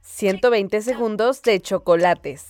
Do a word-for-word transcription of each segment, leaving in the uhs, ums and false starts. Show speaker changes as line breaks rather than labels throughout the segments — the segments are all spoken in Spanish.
ciento veinte segundos de chocolates.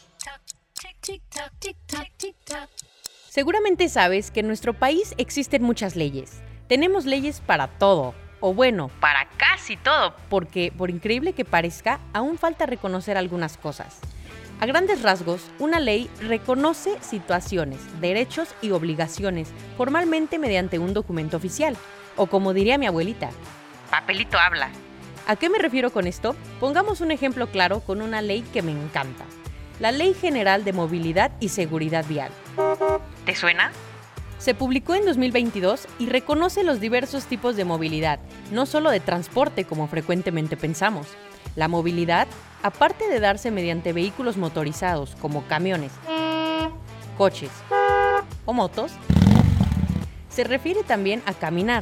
Seguramente sabes que en nuestro país existen muchas leyes. Tenemos leyes para todo, o bueno, para casi todo, porque, por increíble que parezca, aún falta reconocer algunas cosas. A grandes rasgos, una ley reconoce situaciones, derechos y obligaciones formalmente mediante un documento oficial, o como diría mi abuelita, papelito habla. ¿A qué me refiero con esto? Pongamos un ejemplo claro con una ley que me encanta. La Ley General de Movilidad y Seguridad Vial. ¿Te suena? Se publicó en dos mil veintidós y reconoce los diversos tipos de movilidad, no solo de transporte como frecuentemente pensamos. La movilidad, aparte de darse mediante vehículos motorizados como camiones, coches o motos, se refiere también a caminar,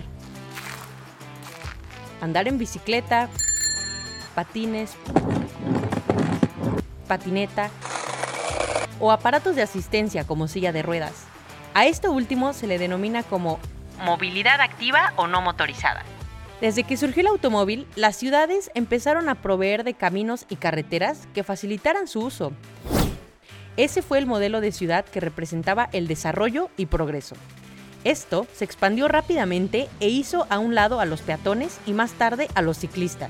andar en bicicleta, patines, patineta o aparatos de asistencia como silla de ruedas. A esto último se le denomina como movilidad activa o no motorizada. Desde que surgió el automóvil, las ciudades empezaron a proveer de caminos y carreteras que facilitaran su uso. Ese fue el modelo de ciudad que representaba el desarrollo y progreso. Esto se expandió rápidamente e hizo a un lado a los peatones y más tarde a los ciclistas.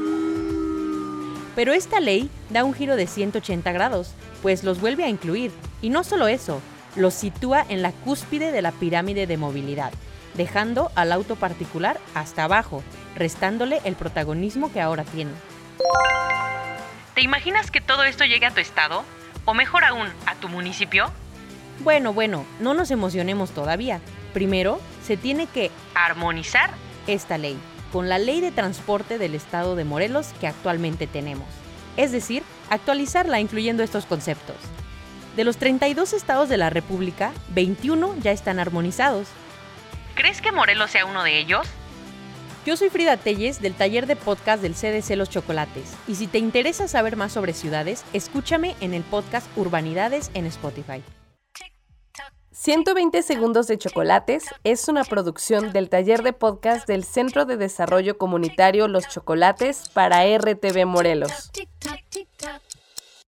Pero esta ley da un giro de ciento ochenta grados, pues los vuelve a incluir. Y no solo eso, los sitúa en la cúspide de la pirámide de movilidad, dejando al auto particular hasta abajo, restándole el protagonismo que ahora tiene. ¿Te imaginas que todo esto llegue a tu estado? O mejor aún, a tu municipio. Bueno, bueno, no nos emocionemos todavía. Primero, se tiene que armonizar esta ley con la Ley de Transporte del Estado de Morelos que actualmente tenemos. Es decir, actualizarla incluyendo estos conceptos. De los treinta y dos estados de la República, veintiuno ya están armonizados. ¿Crees que Morelos sea uno de ellos? Yo soy Frida Telles del taller de podcast del C D C Los Chocolates, y si te interesa saber más sobre ciudades, escúchame en el podcast Urbanidades en Spotify.
ciento veinte segundos de chocolates es una producción del taller de podcast del Centro de Desarrollo Comunitario Los Chocolates para R T V Morelos.